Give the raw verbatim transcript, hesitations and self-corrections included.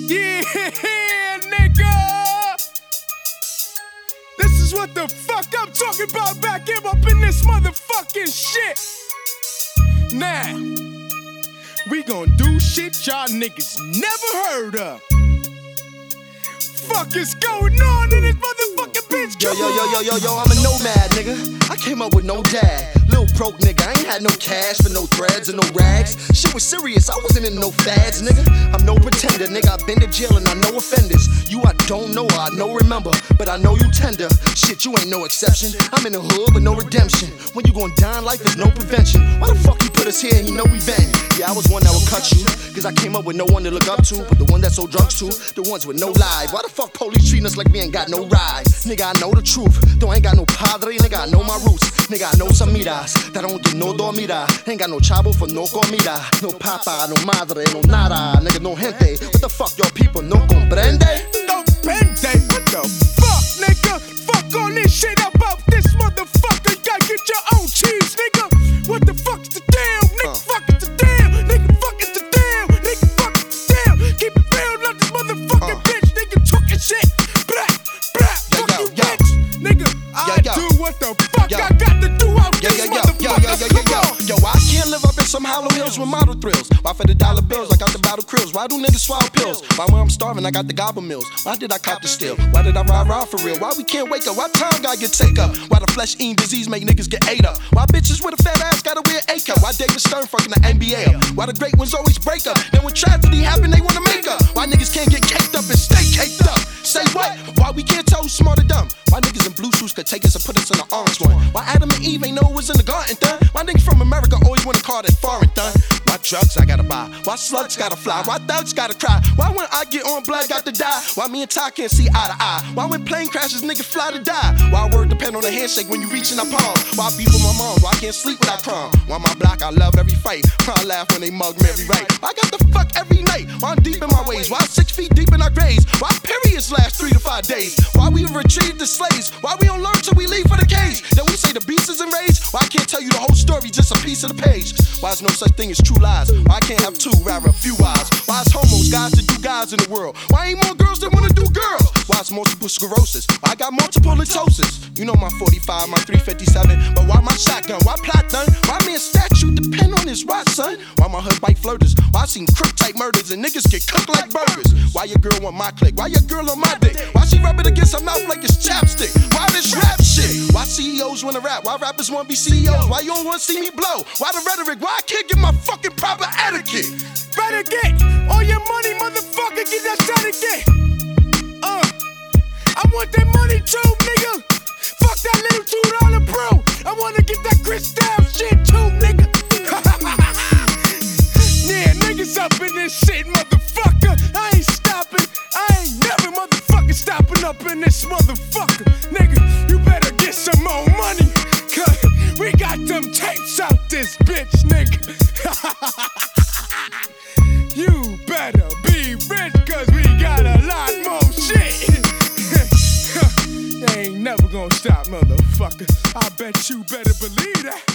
Yeah, nigga. This is what the fuck I'm talking about back here up in this motherfucking shit. Now, we gon' do shit y'all niggas never heard of. Fuck is going on in this motherfucking bitch? Yo, yo, yo, yo, yo, yo, I'm a nomad, nigga. I came up with no dad. Little broke nigga, I ain't had no cash for no threads and no rags. Shit was serious, I wasn't in no fads, nigga. I'm no pretender, nigga, I've been to jail and I know offenders. You I don't know, I know remember, but I know you tender. Shit, you ain't no exception. I'm in the hood, but no redemption. When you gon' die in life, there's no prevention. Why the fuck you put us here and you know we bang? Yeah, I was one that would cut you, cause I came up with no one to look up to, but the one that sold drugs to, the ones with no life. Why the fuck police treating us like we ain't got no rights? Nigga, I know the truth, though I ain't got no padre, nigga, I know my roots. Nigga, I know some miras that don't get no dormida. Ain't got no chavo for no comida. No papa, no madre, no nada. Nigga, no gente. What the fuck, y'all people no comprende? No comprende? What the fuck, nigga? Fuck all this shit about this motherfucker. You gotta get your own cheese, nigga. What the fuck's the deal? Nigga, uh. fuck is the deal. Nigga, fuck is the deal. Nigga, fuck is the deal. Keep it real, not this motherfucking uh. bitch. Nigga, talking shit. Blah, blah, yo, fuck yo, you, yo. bitch. Nigga, yo, I yo. do what the fuck yo. I got to do out yo, this yo, yo, motherfucker. yo, yo, yo, yo, yo, yo, I can't live up in some hollow hills with model thrills. Why for the dollar bills, I got the bottle krills. Why do niggas swallow pills? Why when I'm starving, I got the gobble mills? Why did I cop the steal? Why did I ride ride for real? Why we can't wake up? Why time God get take up? Why the flesh eating disease make niggas get ate up? Why bitches with a fat ass gotta wear A cup? Why David Stern fucking the N B A up? Why the great ones always break up? Then when tragedy happen, they wanna make up. Why niggas can't get caked up and stay caked up? Say what? Why we can't tell who's smart or dumb? Why niggas in blue shoes could take us and put us in the orange one? Why Adam and Eve ain't know it was in the garden, done? Why niggas from America always wanna call it foreign, done? Why drugs I gotta buy? Why slugs gotta fly? Why thugs gotta cry? Why when I get on blood got to die? Why me and Ty can't see eye to eye? Why when plane crashes niggas fly to die? Why word depend on a handshake when you reach in a palm? Why beef with my mom? Why I can't sleep without crime? Why my block I love every fight? Why I laugh when they mug me every right? Why I got the fuck every night? Why I'm deep in my ways? Why I'm six feet deep in our graves? Why periods last three to five days? Why we retrieve the slaves? Why we don't learn till we leave for the cage? Then we say the beast is enraged? Why I can't tell you the whole story, just a piece of the page? Why there's no such thing as true lies? Why I can't have two, rather a few wives? Why it's homos, guys that do guys in the world? Why ain't more girls that wanna do girls? Why it's multiple sclerosis? Why I got multiple litosis? You know my forty-five, my three fifty-seven, but why my shotgun? Why plot done? Why me a statue depend on his watch, son? Why my hood bike flirters? Why I seen crook type murders and niggas get cooked like burgers? Why your girl want my click? Why your girl on my dick? Why she rub it against her mouth like it's chapstick? Why this rap shit? Why C E Os wanna rap? Why rappers wanna be C E Os? Why you don't wanna see me blow? Why the rhetoric? Why I can't get my fucking proper etiquette? Better get all your money, motherfucker, get that etiquette. Uh, I want that money too, nigga. Fuck that little two dollar bro. I wanna get that crystal shit too, nigga. Yeah, niggas up in this shit, motherfucker. I ain't stopping. I ain't never motherfucking stopping up in this motherfucker. Nigga, you better get some more money, cause we got them tapes out this bitch, nigga. You better be rich, cause we got a lot more shit. They ain't never gonna stop, motherfucker. I bet you better believe that.